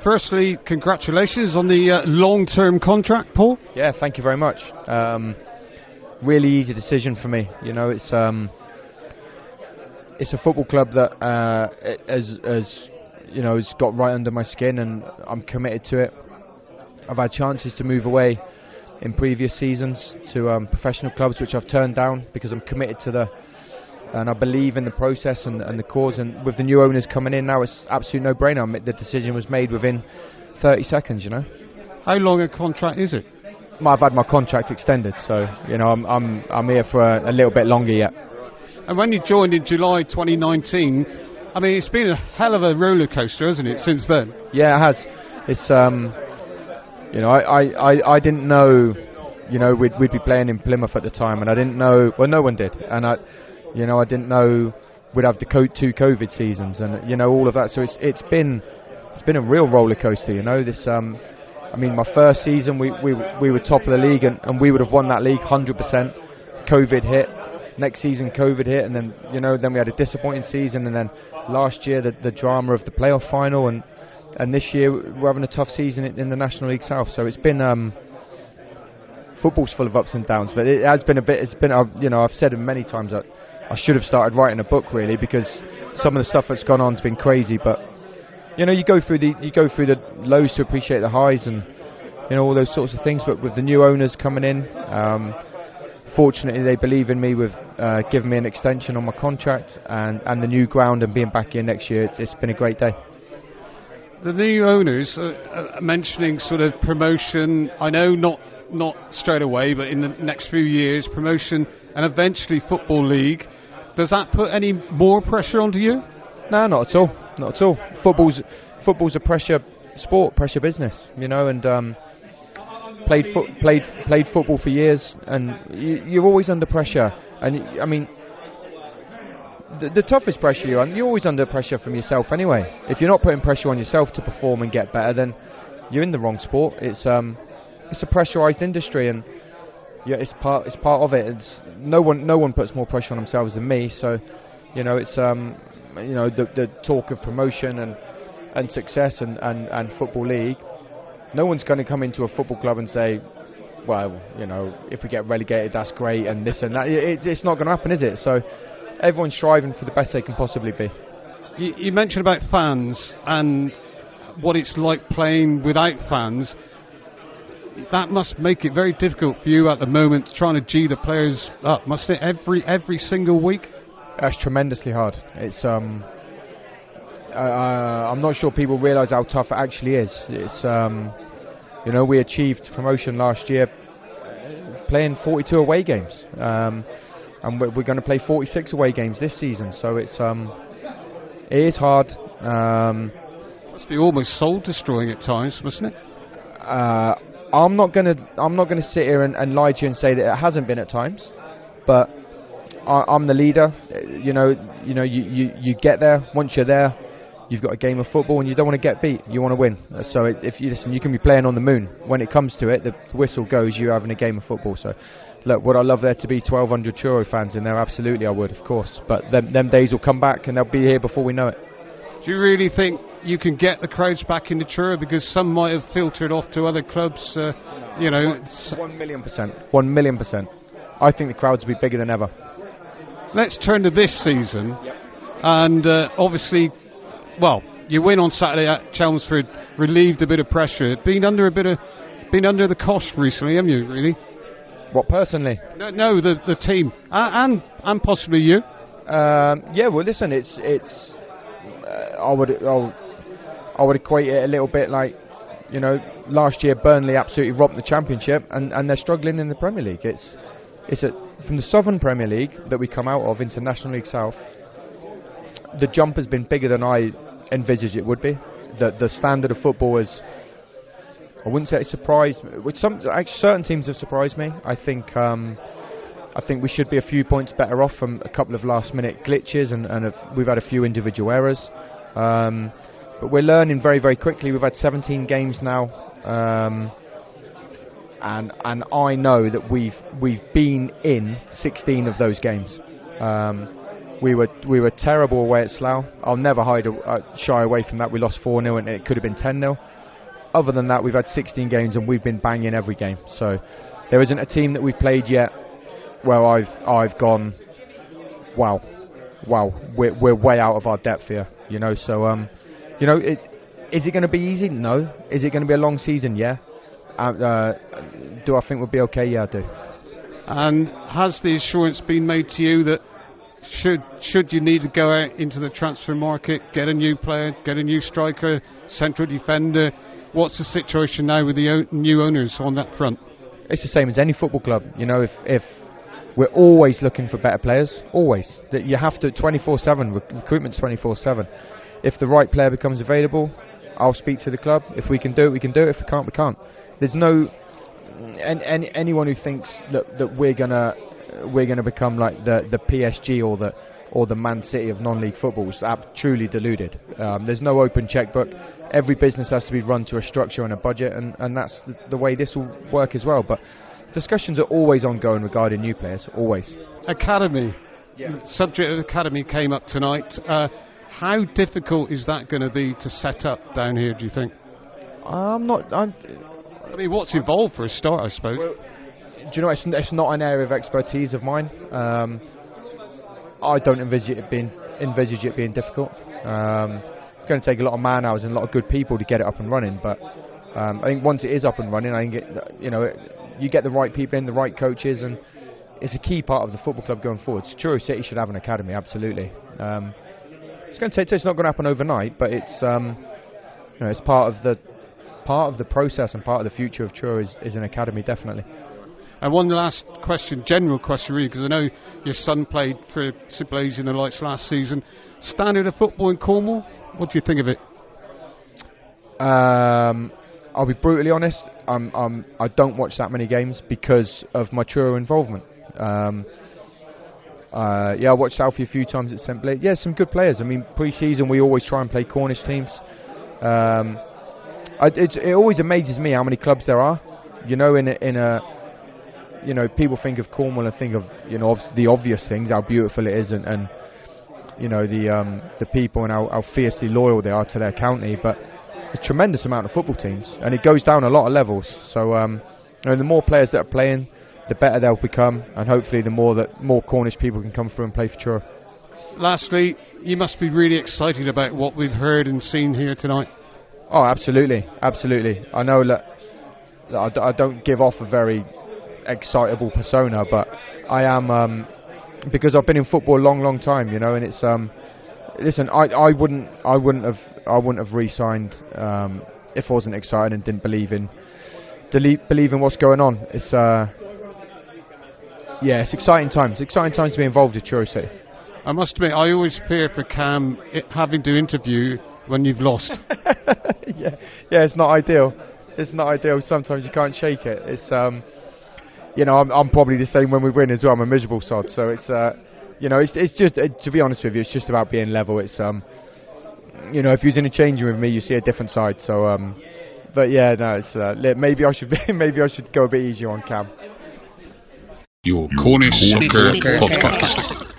firstly, congratulations on the long-term contract, Paul. Yeah, thank you very much. Really easy decision for me. You know, it's a football club that has got right under my skin, and I'm committed to it. I've had chances to move away in previous seasons to professional clubs, which I've turned down because I'm committed to and I believe in the process and the cause. And with the new owners coming in now, it's absolute no-brainer. The decision was made within 30 seconds. You know. How long a contract is it? I've had my contract extended, so you know I'm here for a little bit longer yet. And when you joined in July 2019, I mean, it's been a hell of a roller coaster, hasn't it, since then? Yeah, it has. It's I didn't know, we'd be playing in Plymouth at the time, and I didn't know. Well, no one did, and I didn't know we'd have the 2 COVID seasons, and all of that. So it's been a real roller coaster. This. I mean, my first season we were top of the league, and we would have won that league 100%. COVID hit. Next season, COVID hit, and then then we had a disappointing season, and then last year the drama of the playoff final, and this year we're having a tough season in the National League South. So it's been football's full of ups and downs, but it has been a bit. It's been I've said it many times that I should have started writing a book really, because some of the stuff that's gone on has been crazy, but. You go through the lows to appreciate the highs, and all those sorts of things. But with the new owners coming in, fortunately they believe in me with giving me an extension on my contract and the new ground and being back here next year. It's been a great day. The new owners are mentioning sort of promotion. I know not straight away, but in the next few years, promotion and eventually Football League. Does that put any more pressure onto you? No, not at all. Not at all. Football's a pressure sport, pressure business, and played football for years, and you're always under pressure. And I mean, the toughest pressure you're always under pressure from yourself anyway. If you're not putting pressure on yourself to perform and get better, then you're in the wrong sport. It's a pressurized industry, and it's part of it. No one puts more pressure on themselves than me. So, it's the talk of promotion and success and Football League. No one's going to come into a football club and say, well, if we get relegated, that's great, and this and that. It's not going to happen, is it? So everyone's striving for the best they can possibly be. You mentioned about fans and what it's like playing without fans. That must make it very difficult for you at the moment, trying to G the players up, must it? Every single week? That's tremendously hard. It's I'm not sure people realise how tough it actually is. It's we achieved promotion last year playing 42 away games, and we're going to play 46 away games this season. So it is hard. Must be almost soul destroying at times, mustn't it? I'm not gonna sit here and lie to you and say that it hasn't been at times, but I'm the leader. You get there. Once you're there, you've got a game of football, and you don't want to get beat. You want to win. So if you listen, you can be playing on the moon. When it comes to it, the whistle goes. You're having a game of football. So, look, would I love there to be 1,200 Truro fans in there? Absolutely, I would, of course. But them days will come back, and they'll be here before we know it. Do you really think you can get the crowds back into Truro? Because some might have filtered off to other clubs. 1,000,000%. 1,000,000%. I think the crowds will be bigger than ever. Let's turn to this season, and obviously, you win on Saturday at Chelmsford, relieved a bit of pressure. Been under the cosh recently, haven't you? Really? What, personally? No, the team and possibly you. Yeah. Well, listen, it's. I would equate it a little bit like, last year Burnley absolutely robbed the Championship, and they're struggling in the Premier League. From the Southern Premier League that we come out of into National League South, the jump has been bigger than I envisaged it would be. The standard of football is, I wouldn't say it's surprised, which certain teams have surprised me. I think we should be a few points better off from a couple of last minute glitches, and we've had a few individual errors. But we're learning very, very quickly. We've had 17 games now. And I know that we've been in 16 of those games. We were terrible away at Slough. I'll never shy away from that. We lost 4-0 and it could have been 10-0. Other than that, we've had 16 games and we've been banging every game. So there isn't a team that we've played yet where I've gone, wow, we're way out of our depth here. You know, so is it going to be easy? No. Is it going to be a long season? Yeah. Do I think we'll be okay? Yeah, I do. And has the assurance been made to you that should you need to go out into the transfer market, get a new player, get a new striker, central defender, what's the situation now with the new owners on that front? It's the same as any football club. You know, if we're always looking for better players, always. That you have to 24/7. Recruitment's 24/7. If the right player becomes available, I'll speak to the club. If we can do it, we can do it. If we can't, we can't. There's no anyone who thinks that we're gonna become like the PSG or the Man City of non-league football is truly deluded. There's no open checkbook. Every business has to be run to a structure and a budget, and that's the way this will work as well. But discussions are always ongoing regarding new players, always. Academy. Yeah. The subject of academy came up tonight. How difficult is that going to be to set up down here, do you think? I mean, what's involved for a start, I suppose? Well, do you know, it's not an area of expertise of mine. I don't envisage it being difficult. It's going to take a lot of man hours and a lot of good people to get it up and running. But I think once it is up and running, I think you get the right people in, the right coaches, and it's a key part of the football club going forward. Truro City should have an academy, absolutely. It's going to take. It's not going to happen overnight, but it's it's part of the process and part of the future of Truro is an academy, definitely. And one last question, general question really, because I know your son played for St Blaise in the Lights last season. Standard of football in Cornwall, what do you think of it? I'll be brutally honest, I don't watch that many games because of my Truro involvement. I watched Alfie a few times at St Blaise. Yeah, some good players. I mean, pre-season we always try and play Cornish teams. It always amazes me how many clubs there are. You know, in a people think of Cornwall and think of the obvious things, how beautiful it is, and the people and how fiercely loyal they are to their county. But a tremendous amount of football teams, and it goes down a lot of levels. So the more players that are playing, the better they'll become, and hopefully the more Cornish people can come through and play for Truro. Lastly, you must be really excited about what we've heard and seen here tonight. Oh, absolutely. I know that I don't give off a very excitable persona, but I am because I've been in football a long time, and it's listen, I wouldn't have re-signed if I wasn't excited and didn't believe in what's going on. It's it's exciting times. Exciting times to be involved with Truro City. I must admit, I always fear for Cam having to interview when you've lost. It's not ideal. Sometimes you can't shake it. It's I'm probably the same when we win as well. I'm a miserable sod. So it's it's just to be honest with you, it's just about being level. It's if you was in a changing room with me, you see a different side. So it's maybe I should go a bit easier on Cam. Your Cornish Soccer Podcast.